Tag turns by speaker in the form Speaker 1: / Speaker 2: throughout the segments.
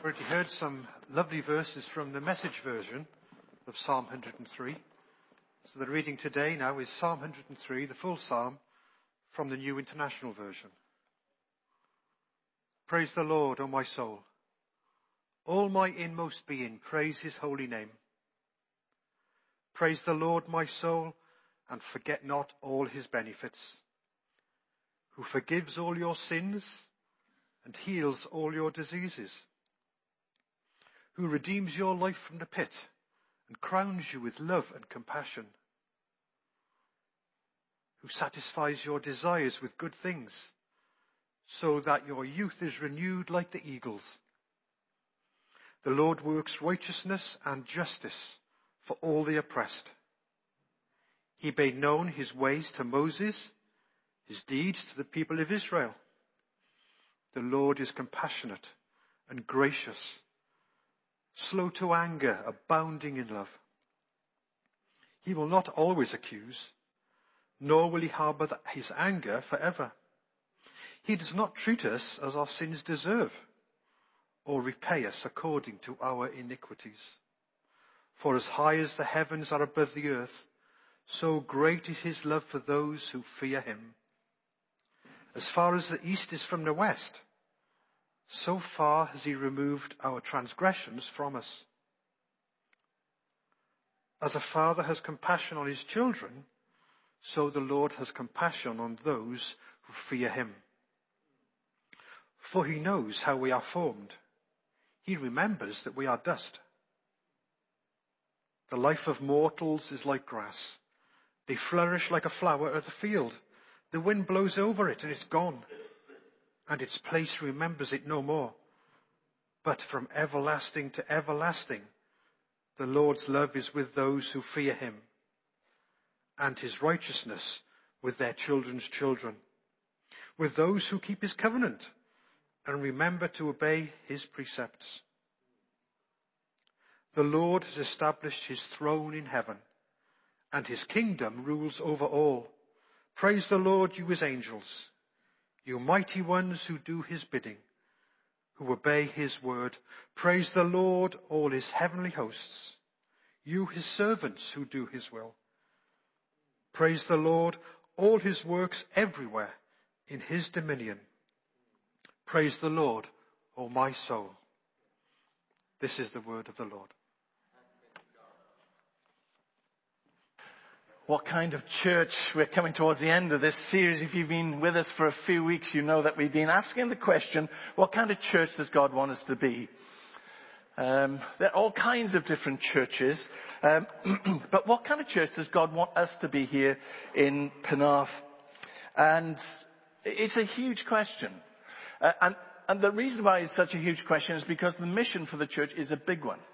Speaker 1: Already heard some lovely verses from the Message version of Psalm 103. So the reading today now is Psalm 103, the full psalm, from the New International Version. Praise the Lord, O my soul. All my inmost being, praise his holy name. Praise the Lord, my soul, and forget not all his benefits, who forgives all your sins and heals all your diseases, who redeems your life from the pit and crowns you with love and compassion, who satisfies your desires with good things, so that your youth is renewed like the eagles. The Lord works righteousness and justice for all the oppressed. He made known his ways to Moses, his deeds to the people of Israel. The Lord is compassionate and gracious, slow to anger, abounding in love. He will not always accuse, nor will he harbor his anger forever. He does not treat us as our sins deserve, or repay us according to our iniquities. For as high as the heavens are above the earth, so great is his love for those who fear him. As far as the east is from the west, so far has he removed our transgressions from us. As a father has compassion on his children, so the Lord has compassion on those who fear him. For he knows how we are formed. He remembers that we are dust. The life of mortals is like grass. They flourish like a flower of the field. The wind blows over it and it's gone, and its place remembers it no more. But from everlasting to everlasting, the Lord's love is with those who fear him, and his righteousness with their children's children, with those who keep his covenant and remember to obey his precepts. The Lord has established his throne in heaven, and his kingdom rules over all. Praise the Lord, you his angels, you mighty ones who do his bidding, who obey his word. Praise the Lord, all his heavenly hosts, you his servants who do his will. Praise the Lord, all his works everywhere in his dominion. Praise the Lord, O my soul. This is the word of the Lord.
Speaker 2: What kind of church? We're coming towards the end of this series. If you've been with us for a few weeks, you know that we've been asking the question, what kind of church does God want us to be? There are all kinds of different churches, but what kind of church does God want us to be here in Penarth? And it's a huge question. And the reason why it's such a huge question is because the mission for the church is a big one.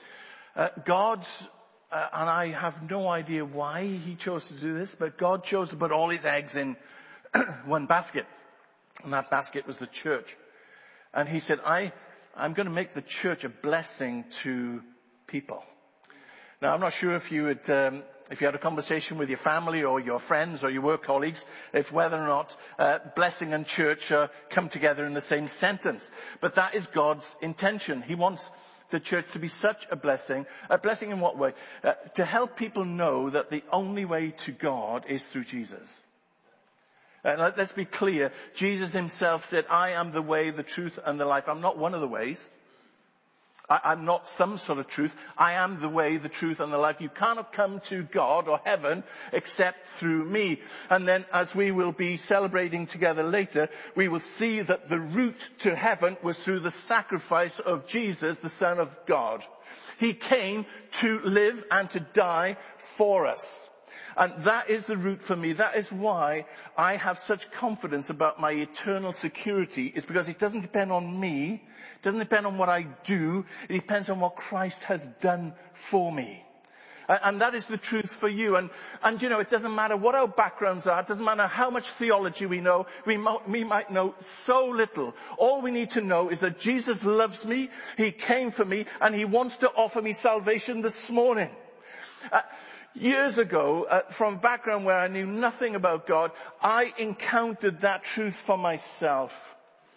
Speaker 2: And I have no idea why he chose to do this, but God chose to put all his eggs in one basket. And that basket was the church. And he said, I'm going to make the church a blessing to people. Now, I'm not sure if you had a conversation with your family or your friends or your work colleagues, if whether or not blessing and church come together in the same sentence. But that is God's intention. He wants the church to be such a blessing. A blessing in what way? To help people know that the only way to God is through Jesus. Let's be clear. Jesus himself said, I am the way, the truth, and the life. I'm not one of the ways. I'm not some sort of truth. I am the way, the truth, and the life. You cannot come to God or heaven except through me. And then as we will be celebrating together later, we will see that the route to heaven was through the sacrifice of Jesus, the Son of God. He came to live and to die for us. And that is the route for me. That is why I have such confidence about my eternal security. It's because it doesn't depend on me. It doesn't depend on what I do. It depends on what Christ has done for me. And that is the truth for you. And you know, it doesn't matter what our backgrounds are. It doesn't matter how much theology we know. We might know so little. All we need to know is that Jesus loves me. He came for me. And he wants to offer me salvation this morning. Years ago, from a background where I knew nothing about God, I encountered that truth for myself.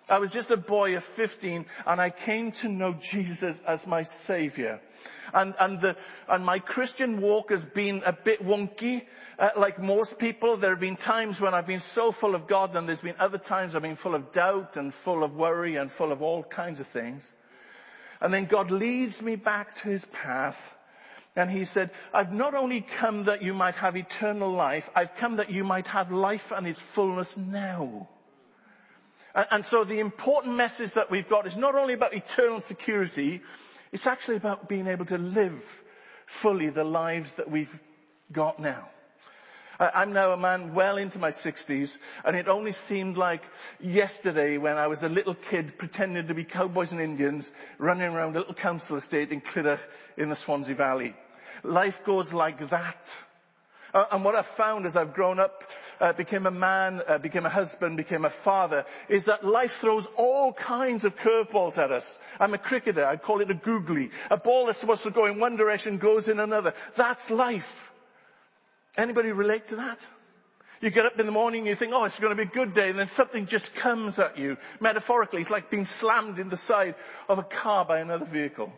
Speaker 2: I was just a boy of 15, and I came to know Jesus as my Savior. And my Christian walk has been a bit wonky, like most people. There have been times when I've been so full of God, and there's been other times I've been full of doubt and full of worry and full of all kinds of things. And then God leads me back to his path. And he said, I've not only come that you might have eternal life, I've come that you might have life and its fullness now. And so the important message that we've got is not only about eternal security, it's actually about being able to live fully the lives that we've got now. I'm now a man well into my 60s, and it only seemed like yesterday when I was a little kid pretending to be cowboys and Indians running around a little council estate in Clydach in the Swansea Valley. Life goes like that. And what I've found as I've grown up, became a man, became a husband, became a father, is that life throws all kinds of curveballs at us. I'm a cricketer. I call it a googly. A ball that's supposed to go in one direction goes in another. That's life. Anybody relate to that? You get up in the morning and you think, oh, it's going to be a good day, and then something just comes at you. Metaphorically, it's like being slammed in the side of a car by another vehicle.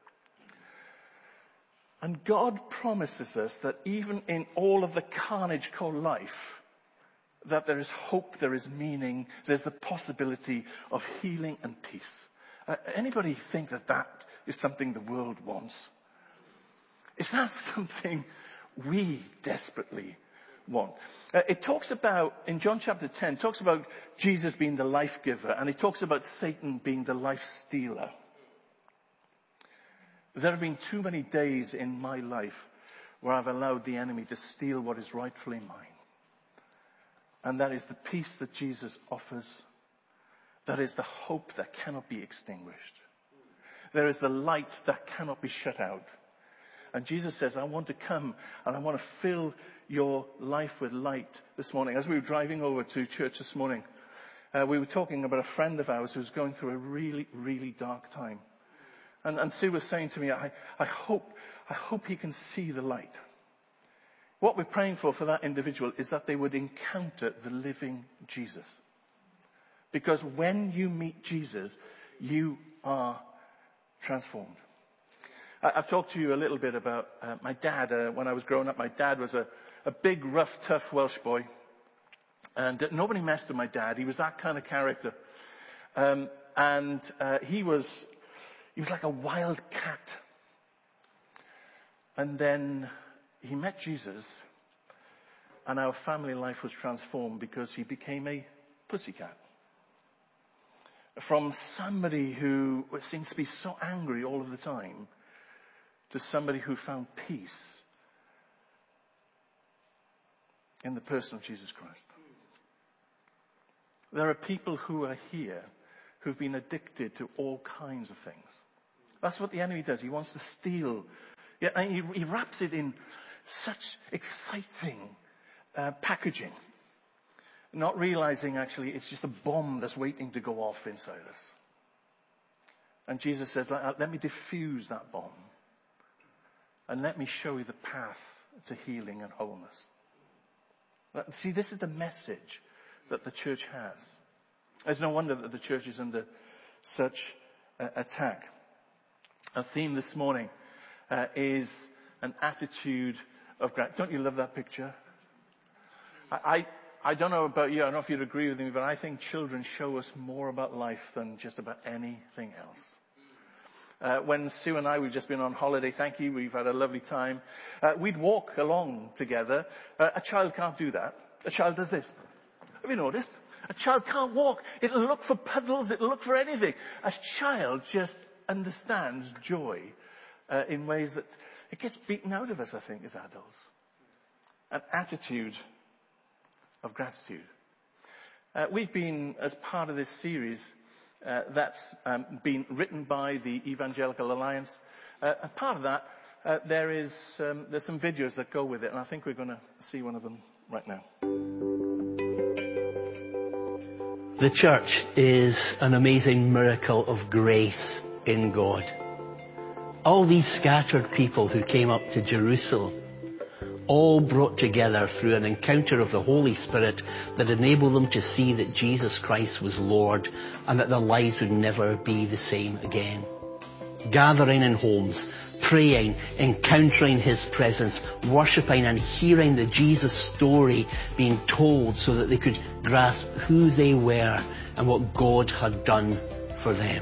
Speaker 2: And God promises us that even in all of the carnage called life, that there is hope, there is meaning, there's the possibility of healing and peace. Anybody think that that is something the world wants? Is that something we desperately want? It talks about, in John chapter 10, it talks about Jesus being the life giver, and it talks about Satan being the life stealer. There have been too many days in my life where I've allowed the enemy to steal what is rightfully mine. And that is the peace that Jesus offers. That is the hope that cannot be extinguished. There is the light that cannot be shut out. And Jesus says, I want to come and I want to fill your life with light this morning. As we were driving over to church this morning, we were talking about a friend of ours who's going through a really, really dark time. And Sue was saying to me, I hope he can see the light. What we're praying for that individual is that they would encounter the living Jesus. Because when you meet Jesus, you are transformed. I've talked to you a little bit about my dad. When I was growing up, my dad was a big, rough, tough Welsh boy. And nobody messed with my dad. He was that kind of character. He was like a wild cat. And then he met Jesus, and our family life was transformed because he became a pussycat. From somebody who seems to be so angry all of the time to somebody who found peace in the person of Jesus Christ. There are people who are here who've been addicted to all kinds of things. That's what the enemy does. He wants to steal. Yeah, and he wraps it in such exciting packaging, not realizing actually it's just a bomb that's waiting to go off inside us. And Jesus says, let me diffuse that bomb. And let me show you the path to healing and wholeness. See, this is the message that the church has. It's no wonder that the church is under such attack. Our theme this morning is an attitude of gratitude. Don't you love that picture? I don't know about you, I don't know if you'd agree with me, but I think children show us more about life than just about anything else. When Sue and I, we've just been on holiday, thank you, we've had a lovely time. We'd walk along together. A child can't do that. A child does this. Have you noticed? A child can't walk. It'll look for puddles, it'll look for anything. A child just understands joy in ways that it gets beaten out of us, I think, as adults. An attitude of gratitude. We've been, as part of this series, that's been written by the Evangelical Alliance. As part of that, there's some videos that go with it, and I think we're going to see one of them right now.
Speaker 3: The church is an amazing miracle of grace in God. All these scattered people who came up to Jerusalem, all brought together through an encounter of the Holy Spirit that enabled them to see that Jesus Christ was Lord and that their lives would never be the same again. Gathering in homes, praying, encountering His presence, worshipping and hearing the Jesus story being told so that they could grasp who they were and what God had done for them.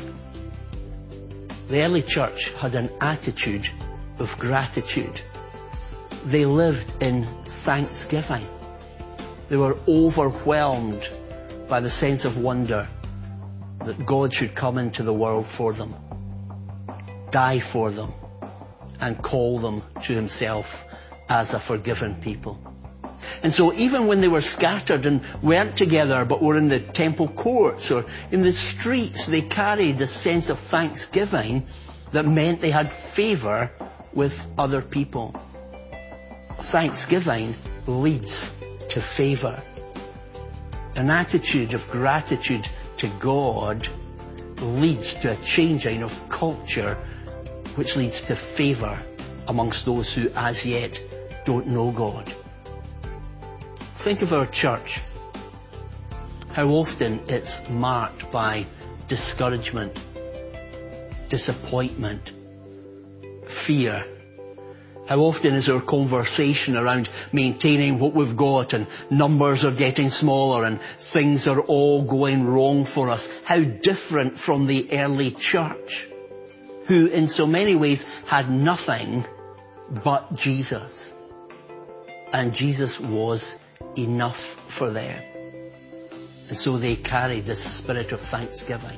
Speaker 3: The early church had an attitude of gratitude. They lived in thanksgiving. They were overwhelmed by the sense of wonder that God should come into the world for them, die for them, and call them to Himself as a forgiven people. And so even when they were scattered and weren't together but were in the temple courts or in the streets, they carried the sense of thanksgiving that meant they had favour with other people. Thanksgiving leads to favour. An attitude of gratitude to God leads to a changing of culture, which leads to favour amongst those who as yet don't know God. Think of our church. How often it's marked by discouragement, disappointment, fear. How often is our conversation around maintaining what we've got, and numbers are getting smaller and things are all going wrong for us? How different from the early church, who in so many ways had nothing but Jesus. And Jesus was enough for them. And so they carried this spirit of thanksgiving.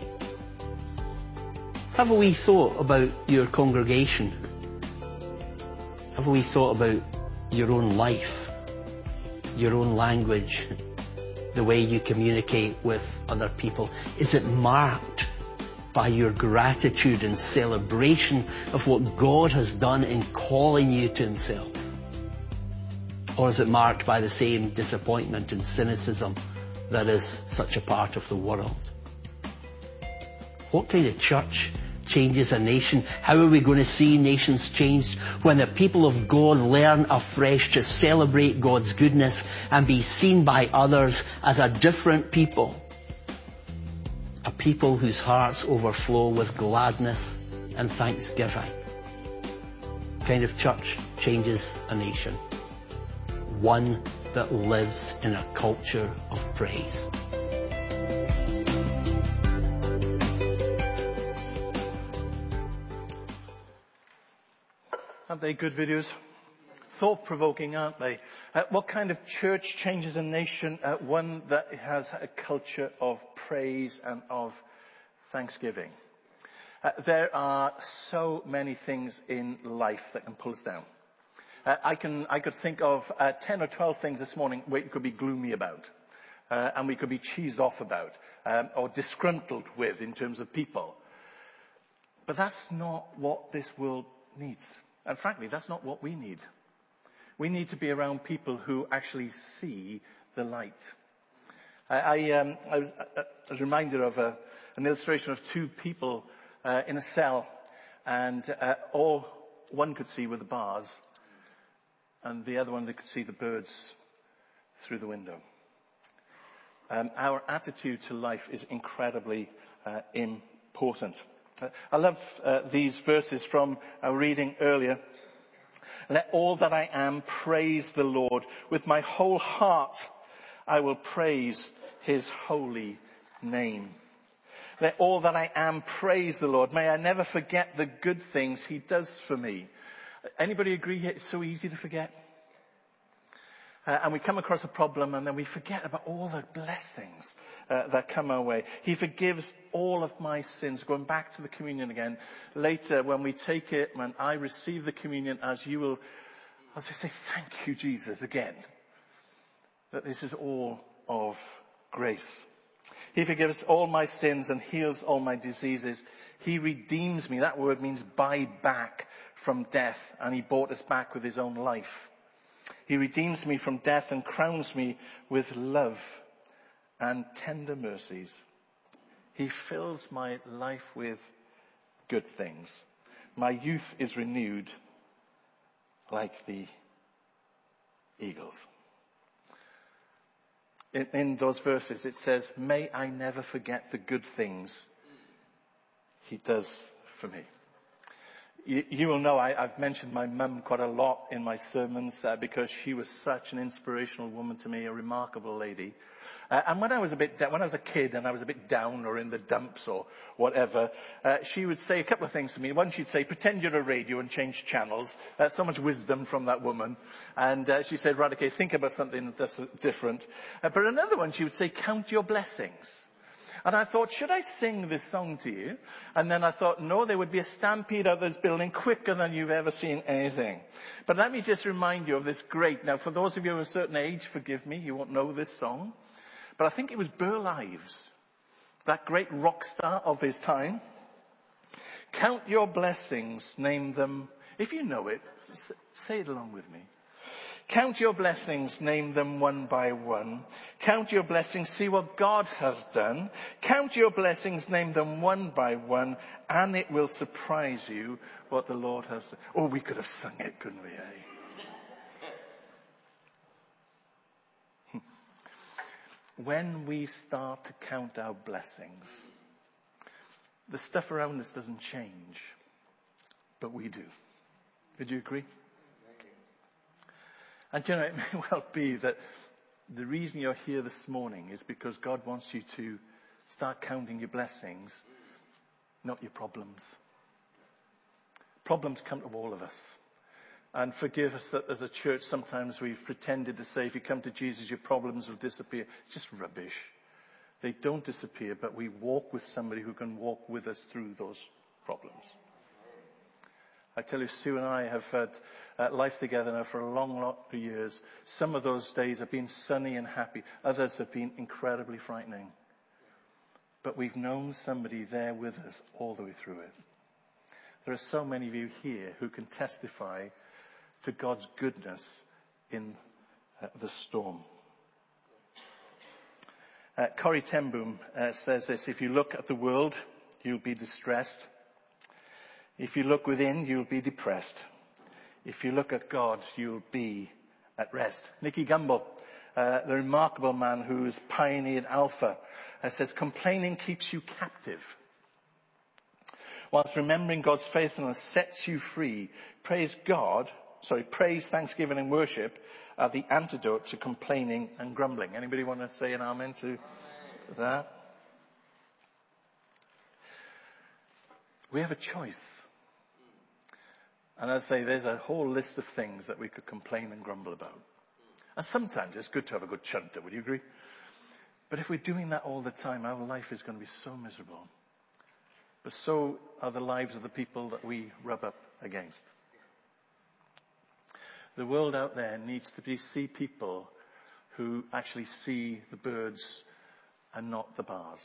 Speaker 3: Have we thought about your congregation? Have we thought about your own life, your own language, the way you communicate with other people? Is it marked by your gratitude and celebration of what God has done in calling you to Himself? Or is it marked by the same disappointment and cynicism that is such a part of the world? What kind of church changes a nation? How are we going to see nations changed when the people of God learn afresh to celebrate God's goodness and be seen by others as a different people? A people whose hearts overflow with gladness and thanksgiving. What kind of church changes a nation? One that lives in a culture of praise.
Speaker 2: Aren't they good videos? Thought-provoking, aren't they? What kind of church changes a nation? One that has a culture of praise and of thanksgiving. There are so many things in life that can pull us down. I could think of 10 or 12 things this morning we could be gloomy about, and we could be cheesed off about, or disgruntled with in terms of people. But that's not what this world needs. And frankly, that's not what we need. We need to be around people who actually see the light. I was reminded of an illustration of two people in a cell, and all one could see were the bars, and the other one, they could see the birds through the window. Our attitude to life is incredibly important. I love these verses from our reading earlier. Let all that I am praise the Lord. With my whole heart I will praise His holy name. Let all that I am praise the Lord. May I never forget the good things He does for me. Anybody agree here? It's so easy to forget. And we come across a problem and then we forget about all the blessings that come our way. He forgives all of my sins. Going back to the communion again. Later when we take it, when I receive the communion, as I say, thank you, Jesus, again. That this is all of grace. He forgives all my sins and heals all my diseases. He redeems me. That word means buy back from death. And He bought us back with His own life. He redeems me from death and crowns me with love and tender mercies. He fills my life with good things. My youth is renewed like the eagles. In those verses it says, may I never forget the good things he does for me. You will know I've mentioned my mum quite a lot in my sermons because she was such an inspirational woman to me, a remarkable lady. And when I was a kid and I was a bit down or in the dumps or whatever, she would say a couple of things to me. One, she'd say, pretend you're a radio and change channels. So much wisdom from that woman. And she said, right, okay, think about something that's different. But another one, she would say, count your blessings. And I thought, should I sing this song to you? And then I thought, no, there would be a stampede out of this building quicker than you've ever seen anything. But let me just remind you of this now for those of you of a certain age, forgive me, you won't know this song. But I think it was Burl Ives, that great rock star of his time. Count your blessings, name them. If you know it, say it along with me. Count your blessings, name them one by one. Count your blessings, see what God has done. Count your blessings, name them one by one, and it will surprise you what the Lord has done. Oh, we could have sung it, couldn't we, When we start to count our blessings, the stuff around us doesn't change, but we do. Would you agree? And you know, it may well be that the reason you're here this morning is because God wants you to start counting your blessings, not your problems. Problems come to all of us. And forgive us that as a church sometimes we've pretended to say if you come to Jesus your problems will disappear. It's just rubbish. They don't disappear, but we walk with somebody who can walk with us through those problems. I tell you, Sue and I have had life together now for a long lot of years. Some of those days have been sunny and happy. Others have been incredibly frightening. But we've known somebody there with us all the way through it. There are so many of you here who can testify to God's goodness in the storm. Corrie ten Boom says this, if you look at the world, you'll be distressed. If you look within, you'll be depressed. If you look at God, you'll be at rest. Nicky Gumbel, the remarkable man who's pioneered Alpha, says, complaining keeps you captive. Whilst remembering God's faithfulness sets you free. Praise, thanksgiving and worship are the antidote to complaining and grumbling. Anybody want to say an amen to that? We have a choice. And I say there's a whole list of things that we could complain and grumble about. And sometimes it's good to have a good chunter, would you agree? But if we're doing that all the time, our life is going to be so miserable. But so are the lives of the people that we rub up against. The world out there needs to see people who actually see the birds and not the bars.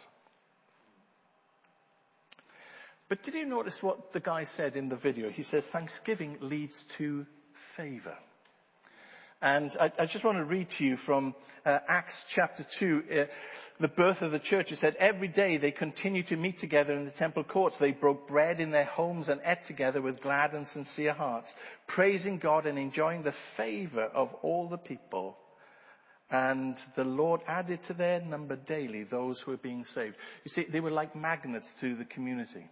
Speaker 2: But did you notice what the guy said in the video? He says thanksgiving leads to favor. And I just want to read to you from Acts chapter 2, the birth of the church. It said, every day they continued to meet together in the temple courts. They broke bread in their homes and ate together with glad and sincere hearts, praising God and enjoying the favor of all the people. And the Lord added to their number daily those who were being saved. You see, they were like magnets to the community.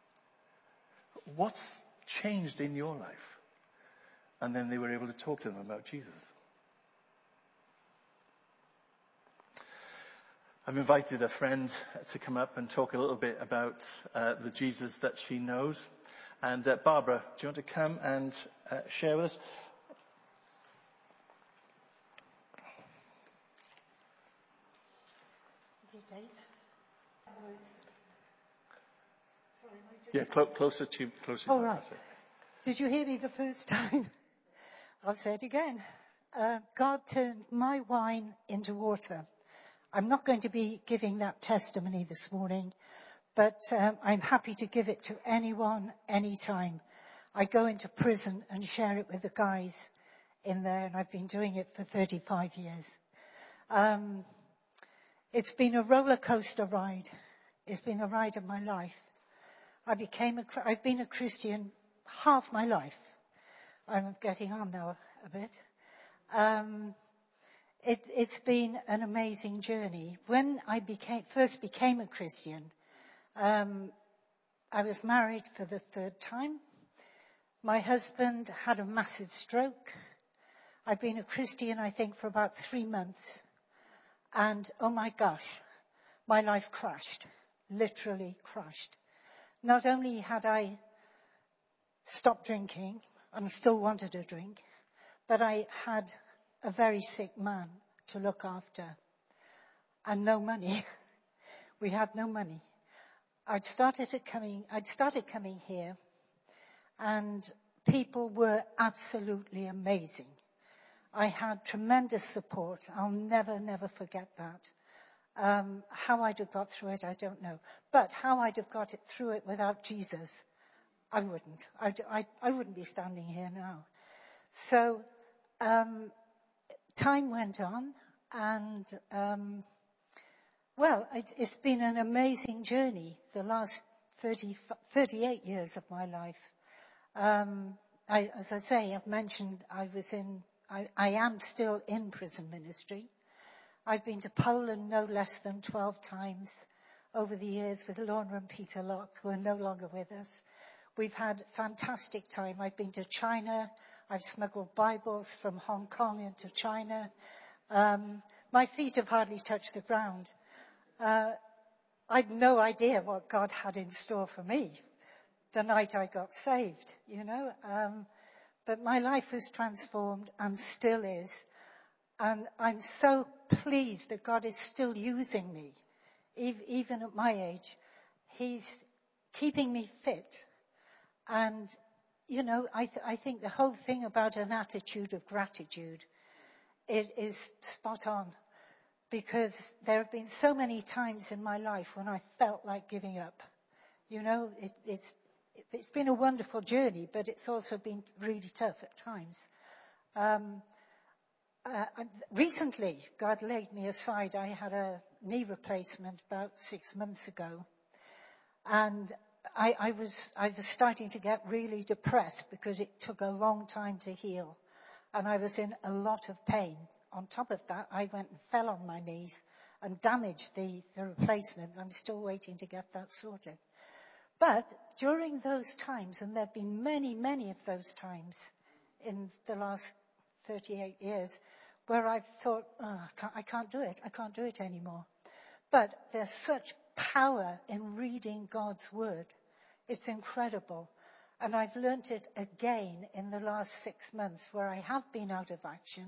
Speaker 2: What's changed in your life? And then they were able to talk to them about Jesus. I've invited a friend to come up and talk a little bit about the Jesus that she knows. And Barbara, do you want to come and share with us? Yeah, closer to.
Speaker 4: Oh, right. Did you hear me the first time? I'll say it again. God turned my wine into water. I'm not going to be giving that testimony this morning, but I'm happy to give it to anyone, anytime. I go into prison and share it with the guys in there, and I've been doing it for 35 years. It's been a roller coaster ride. It's been the ride of my life. I've been a Christian half my life. I'm getting on now a bit. It's been an amazing journey. When I first became a Christian, I was married for the third time. My husband had a massive stroke. I'd been a Christian, I think, for about 3 months. And, oh my gosh, my life crashed. Literally crashed. Not only had I stopped drinking and still wanted to drink, but I had a very sick man to look after. And no money. We had no money. I'd started coming here, and people were absolutely amazing. I had tremendous support. I'll never forget that. How I'd have got through it, I don't know. But how I'd have got through it without Jesus, I wouldn't. I wouldn't be standing here now. So, time went on, and, it's been an amazing journey, the last 38 years of my life. As I say, I've mentioned I am still in prison ministry. I've been to Poland no less than 12 times over the years with Lorna and Peter Locke, who are no longer with us. We've had fantastic time. I've been to China. I've smuggled Bibles from Hong Kong into China. My feet have hardly touched the ground. I'd no idea what God had in store for me the night I got saved, But my life was transformed and still is. And I'm so pleased that God is still using me, even at my age. He's keeping me fit. And, I think the whole thing about an attitude of gratitude, it is spot on. Because there have been so many times in my life when I felt like giving up. It's been a wonderful journey, but it's also been really tough at times. Recently, God laid me aside. I had a knee replacement about 6 months ago. And I was starting to get really depressed because it took a long time to heal. And I was in a lot of pain. On top of that, I went and fell on my knees and damaged the replacement. I'm still waiting to get that sorted. But during those times, and there have been many, many of those times in the last 38 years, where I've thought, I can't do it. I can't do it anymore. But there's such power in reading God's word. It's incredible. And I've learnt it again in the last 6 months where I have been out of action.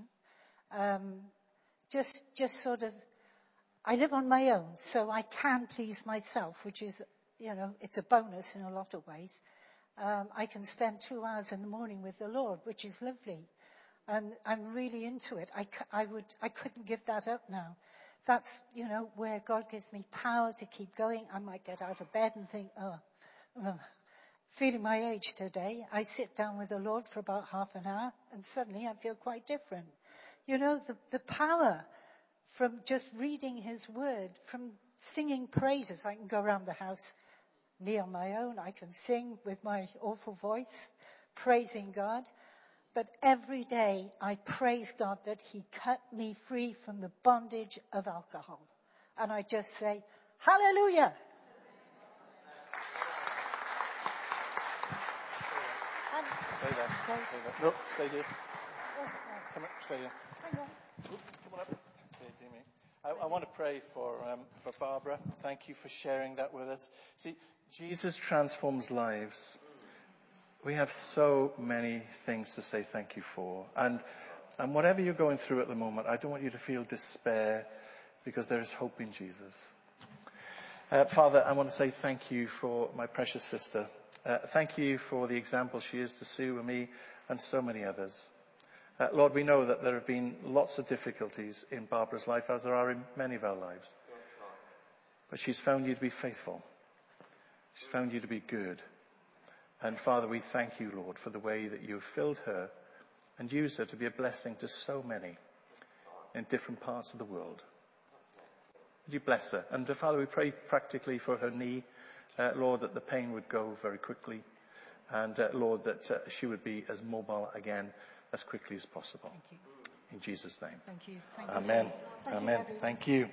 Speaker 4: Just sort of, I live on my own, so I can please myself, which is, it's a bonus in a lot of ways. I can spend 2 hours in the morning with the Lord, which is lovely. And I'm really into it. I couldn't give that up now. That's, where God gives me power to keep going. I might get out of bed and think, feeling my age today. I sit down with the Lord for about half an hour and suddenly I feel quite different. The power from just reading his word, from singing praises. I can go around the house, me on my own. I can sing with my awful voice, praising God. But every day I praise God that he cut me free from the bondage of alcohol. And I just say, hallelujah.
Speaker 2: Stay there. No, stay here. Come on, stay here. Come on up. I want to pray for Barbara. Thank you for sharing that with us. See, Jesus transforms lives. We have so many things to say thank you for. And whatever you're going through at the moment, I don't want you to feel despair because there is hope in Jesus. Father, I want to say thank you for my precious sister. Thank you for the example she is to Sue and me and so many others. Lord, we know that there have been lots of difficulties in Barbara's life, as there are in many of our lives. But she's found you to be faithful. She's found you to be good. And Father, we thank you, Lord, for the way that you've filled her and used her to be a blessing to so many in different parts of the world. Would you bless her? And Father, we pray practically for her knee, Lord, that the pain would go very quickly. And Lord, that she would be as mobile again as quickly as possible. in Jesus' name.
Speaker 4: Thank you. Thank you.
Speaker 2: Amen.
Speaker 4: Thank you,
Speaker 2: Amen.
Speaker 4: everyone.
Speaker 2: Thank you.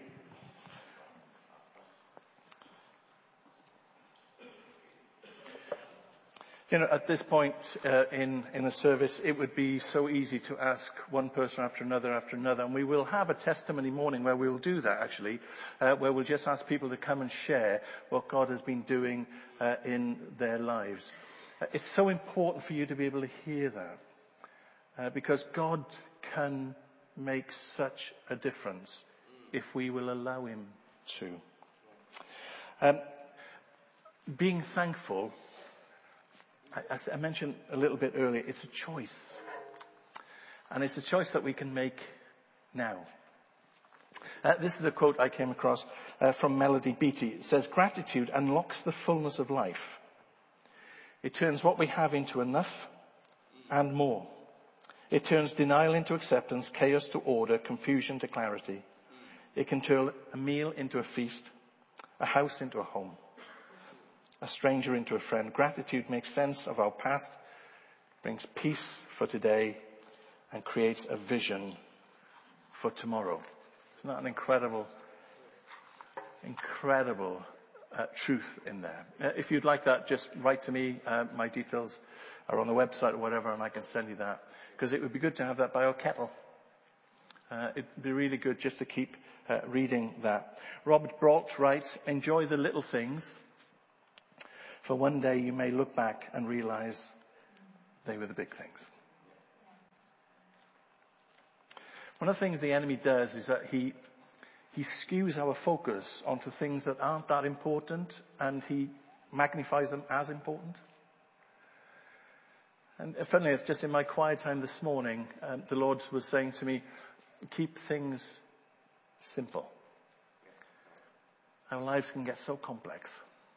Speaker 2: You know, at this point in a service, it would be so easy to ask one person after another, and we will have a testimony morning where we will do that actually, where we'll just ask people to come and share what God has been doing in their lives. It's so important for you to be able to hear that, because God can make such a difference if we will allow Him to. Being thankful, I mentioned a little bit earlier, it's a choice. And it's a choice that we can make now. This is a quote I came across from Melody Beattie. It says, "Gratitude unlocks the fullness of life. It turns what we have into enough and more. It turns denial into acceptance, chaos to order, confusion to clarity. It can turn a meal into a feast, a house into a home, a stranger into a friend. Gratitude makes sense of our past, brings peace for today, and creates a vision for tomorrow." Isn't that an incredible truth in there? If you'd like that, just write to me. My details are on the website or whatever, and I can send you that. Because it would be good to have that by our kettle. It'd be really good just to keep reading that. Robert Brault writes, "Enjoy the little things, for one day you may look back and realize they were the big things." One of the things the enemy does is that he skews our focus onto things that aren't that important, and he magnifies them as important. And funnily enough, just in my quiet time this morning, the Lord was saying to me, keep things simple. Our lives can get so complex.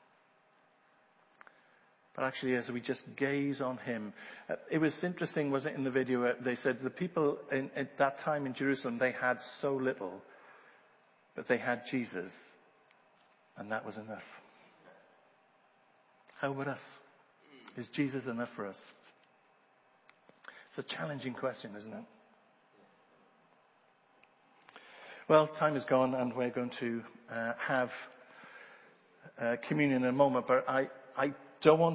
Speaker 2: But actually, as we just gaze on Him, it was interesting, wasn't it, in the video, they said the people at that time in Jerusalem, they had so little, but they had Jesus, and that was enough. How about us? Is Jesus enough for us? It's a challenging question, isn't it? Well, time is gone, and we're going to have communion in a moment, but I don't want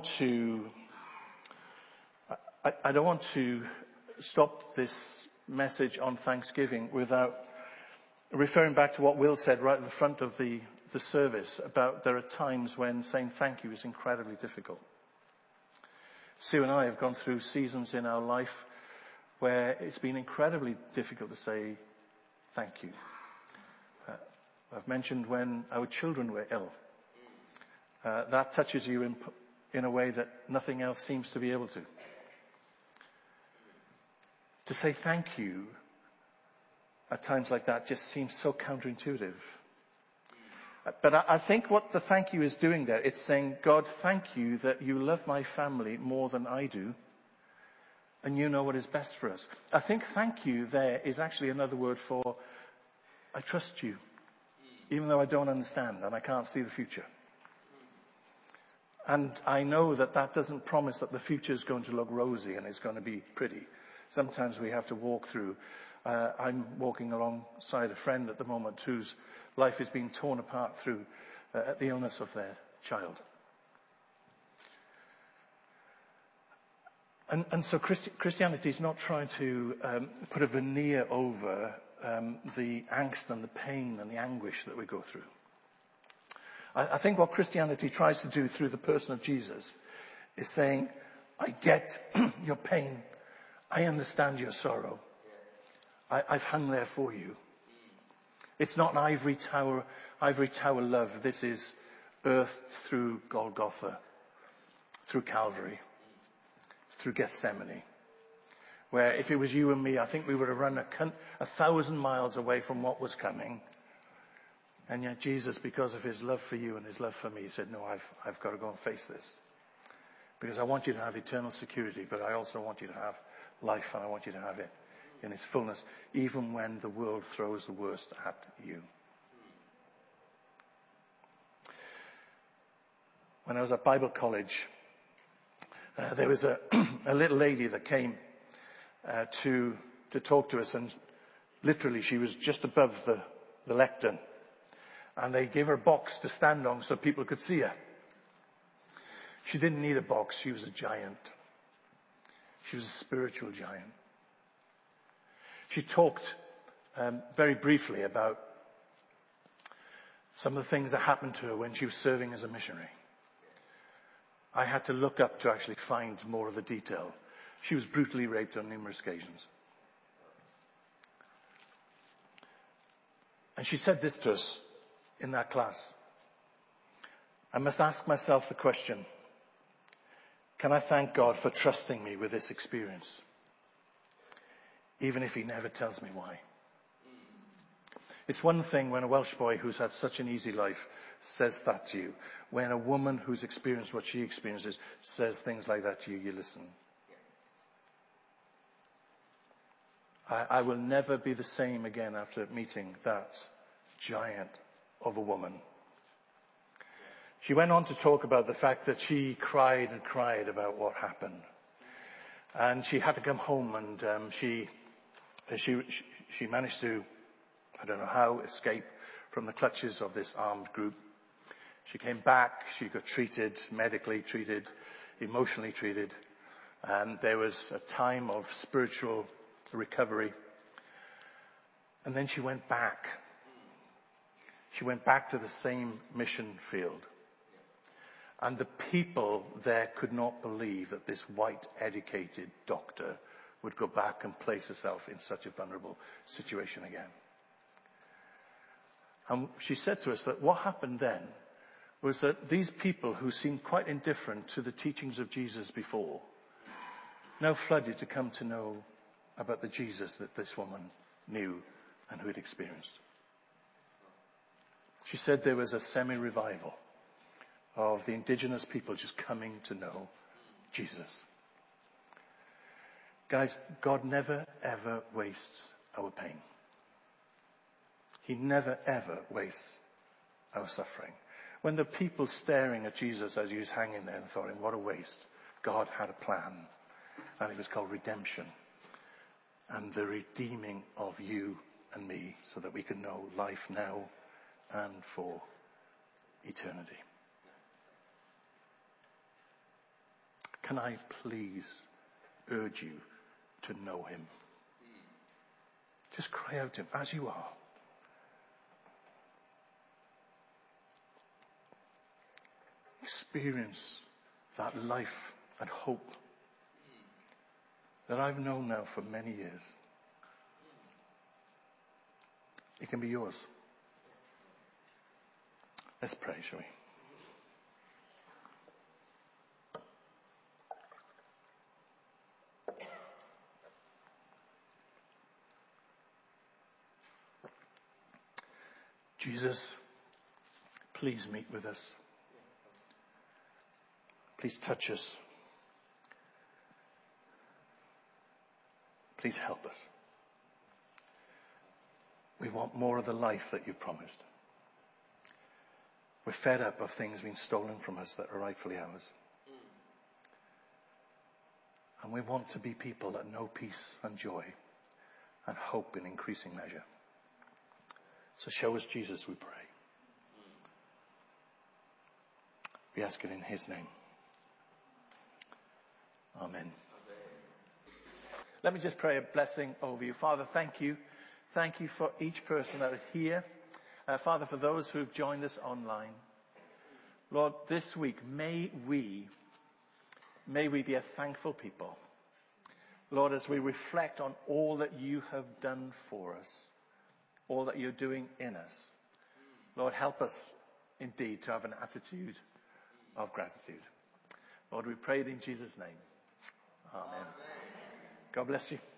Speaker 2: to stop this message on Thanksgiving without referring back to what Will said right at the front of the service about there are times when saying thank you is incredibly difficult. Sue and I have gone through seasons in our life where it's been incredibly difficult to say thank you. I've mentioned when our children were ill. That touches you in a way that nothing else seems to be able to. To say thank you at times like that just seems so counterintuitive. But I think what the thank you is doing there, it's saying, God, thank you that you love my family more than I do, and you know what is best for us. I think thank you there is actually another word for I trust you, even though I don't understand and I can't see the future. And I know that that doesn't promise that the future is going to look rosy and it's going to be pretty. Sometimes we have to walk through. I'm walking alongside a friend at the moment whose life is being torn apart through the illness of their child. And so Christianity is not trying to put a veneer over the angst and the pain and the anguish that we go through. I think what Christianity tries to do through the person of Jesus is saying, I get your pain. I understand your sorrow. I've hung there for you. It's not an ivory tower love. This is birthed through Golgotha, through Calvary, through Gethsemane. Where if it was you and me, I think we would have run 1,000 miles away from what was coming. And yet Jesus, because of his love for you and his love for me, said, no, I've got to go and face this. Because I want you to have eternal security, but I also want you to have life, and I want you to have it in its fullness, even when the world throws the worst at you. When I was at Bible college, there was a little lady that came to talk to us, and Literally, she was just above the lectern. And they gave her a box to stand on so people could see her. She didn't need a box. She was a giant. She was a spiritual giant. She talked very briefly about some of the things that happened to her when she was serving as a missionary. I had to look up to actually find more of the detail. She was brutally raped on numerous occasions. And she said this to us in that class. I must ask myself the question, can I thank God for trusting me with this experience? Even if he never tells me why. It's one thing when a Welsh boy who's had such an easy life says that to you. When a woman who's experienced what she experiences says things like that to you, you listen. I will never be the same again after meeting that giant of a woman. She went on to talk about the fact that she cried and cried about what happened. And she had to come home and she managed to, I don't know how, escape from the clutches of this armed group. She came back, she got treated, medically treated, emotionally treated, and there was a time of spiritual recovery. And then she went back. She went back to the same mission field. And the people there could not believe that this white, educated doctor would go back and place herself in such a vulnerable situation again. And she said to us that what happened then was that these people who seemed quite indifferent to the teachings of Jesus before now flooded to come to know about the Jesus that this woman knew and who had experienced. She said there was a semi-revival of the indigenous people just coming to know Jesus. Guys, God never ever wastes our pain. He never ever wastes our suffering. When the people staring at Jesus as he was hanging there and thought, what a waste, God had a plan. And it was called redemption. And the redeeming of you and me so that we can know life now and for eternity. Can I please urge you to know him? Just cry out to him as you are. Experience that life and hope that I've known now for many years. It can be yours. Let's pray, shall we? Jesus, please meet with us. Please touch us. Please help us. We want more of the life that you've promised. We're fed up of things being stolen from us that are rightfully ours. And we want to be people that know peace and joy and hope in increasing measure. So show us Jesus, we pray. We ask it in his name. Amen. Let me just pray a blessing over you. Father, thank you. Thank you for each person that is here. Father, for those who have joined us online. Lord, this week, may we be a thankful people. Lord, as we reflect on all that you have done for us, all that you're doing in us. Lord, help us indeed to have an attitude of gratitude. Lord, we pray it in Jesus' name. Amen. God bless you.